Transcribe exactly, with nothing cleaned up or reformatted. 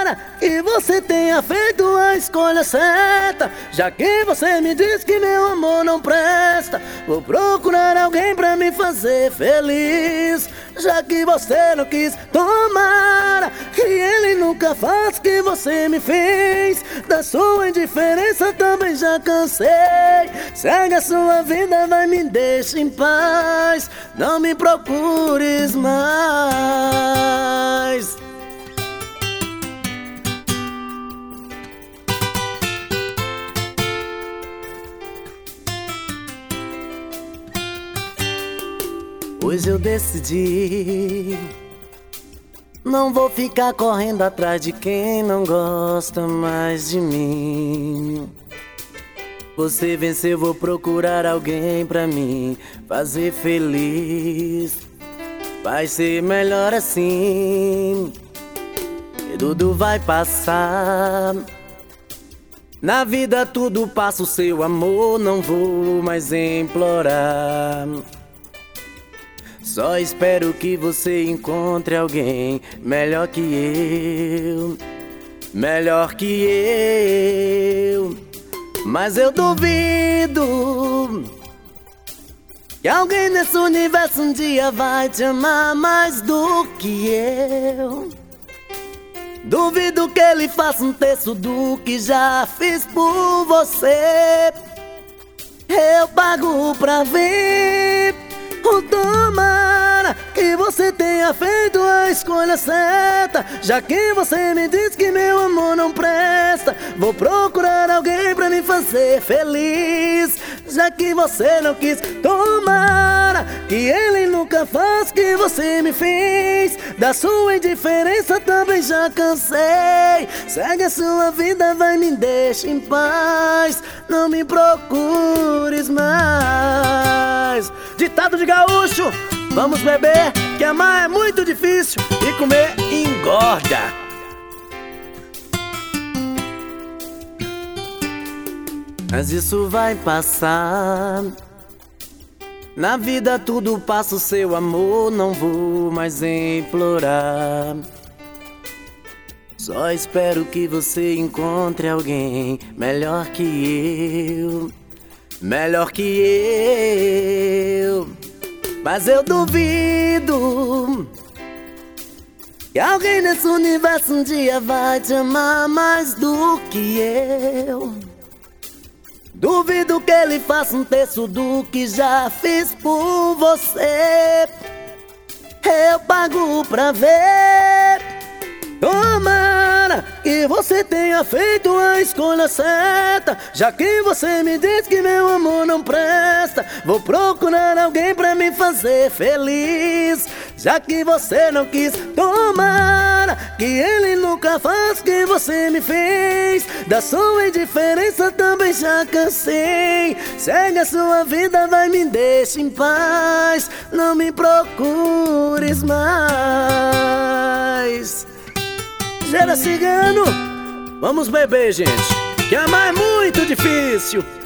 Tomara que você tenha feito a escolha certa, já que você me diz que meu amor não presta. Vou procurar alguém pra me fazer feliz, já que você não quis. Tomara que ele nunca faça o que você me fez. Da sua indiferença também já cansei. Segue a sua vida, vai, me deixa em paz. Não me procures mais. Hoje eu decidi, não vou ficar correndo atrás de quem não gosta mais de mim. Você venceu, vou procurar alguém pra mim fazer feliz. Vai ser melhor assim, e tudo vai passar. Na vida tudo passa, o seu amor não vou mais implorar. Só espero que você encontre alguém melhor que eu, melhor que eu. Mas eu duvido que alguém nesse universo um dia vai te amar mais do que eu. Duvido que ele faça um terço do que já fiz por você. Eu pago pra ver. Tomara que você tenha feito a escolha certa, já que você me diz que meu amor não presta. Vou procurar alguém pra me fazer feliz, já que você não quis. Tomara que ele nunca faça o que você me fez. Da sua indiferença também já cansei. Segue a sua vida, vai, me deixa em paz. Não me procures mais. Ditado de gaúcho, vamos beber, que amar é muito difícil e comer engorda. Mas isso vai passar. Na vida tudo passa, o seu amor não vou mais implorar. Só espero que você encontre alguém melhor que eu, melhor que eu. Mas eu duvido que alguém nesse universo um dia vai te amar mais do que eu. Duvido que ele faça um terço do que já fiz por você. Eu pago pra ver. Tomara que você tenha feito a escolha certa, já que você me diz que meu amor não presta. Vou procurar alguém pra me fazer feliz, já que você não quis. Tomara que ele nunca faça o que você me fez. Da sua indiferença também já cansei. Segue a sua vida, vai, me deixa em paz. Não me procures mais. Gera Cigano, vamos beber, gente, que amar é muito difícil.